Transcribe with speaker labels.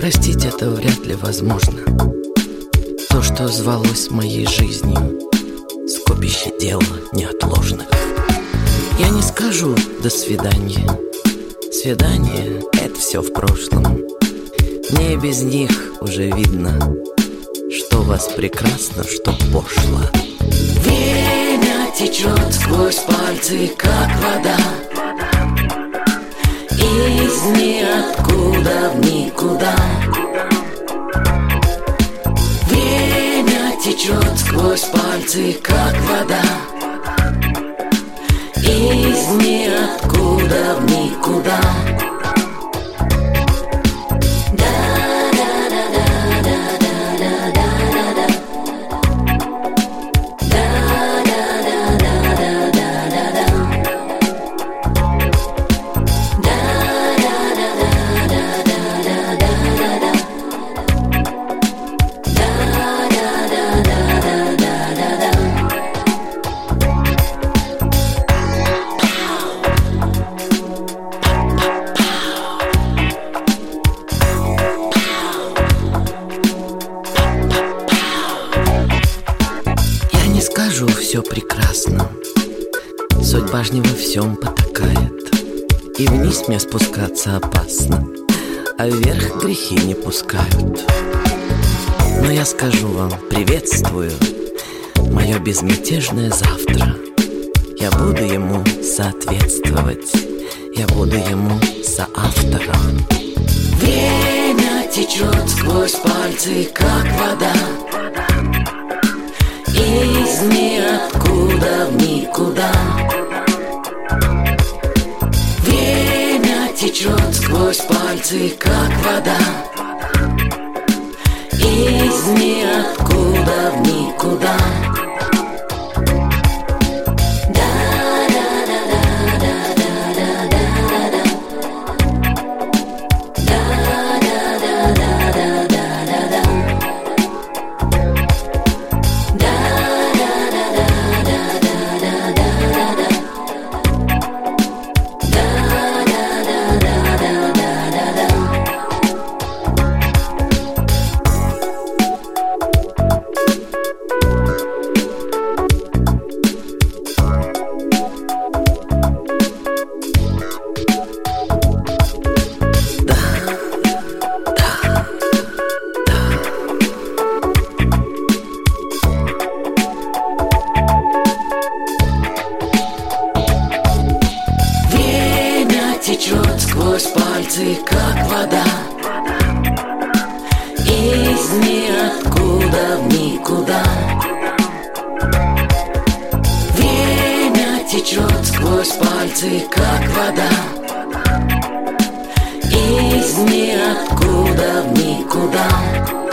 Speaker 1: Простить это вряд ли возможно. То, что звалось моей жизнью, скопище дел неотложных. Я не скажу «до свидания». Свидание — это все в прошлом. Мне без них уже видно, что у вас прекрасно, что пошло. Время течет сквозь пальцы, как вода, из ниоткуда в никуда. Время течет сквозь пальцы, как вода, из ниоткуда в никуда. Скажу, все прекрасно. Судьба ж не во всем потакает, и вниз мне спускаться опасно, а вверх грехи не пускают. Но я скажу вам: приветствую мое безмятежное завтра. Я буду ему соответствовать, я буду ему соавтором. Время течет сквозь пальцы, как вода, из ниоткуда в никуда. Время течет сквозь пальцы, как вода, из ниоткуда в никуда. Течет сквозь пальцы, как вода, из ниоткуда в никуда. Время течет сквозь пальцы, как вода, из ниоткуда в никуда.